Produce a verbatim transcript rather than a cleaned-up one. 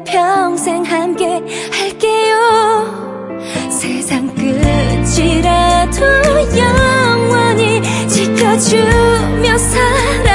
평생 함께 할게요. 세상 끝이라도 영원히 지켜주며 살아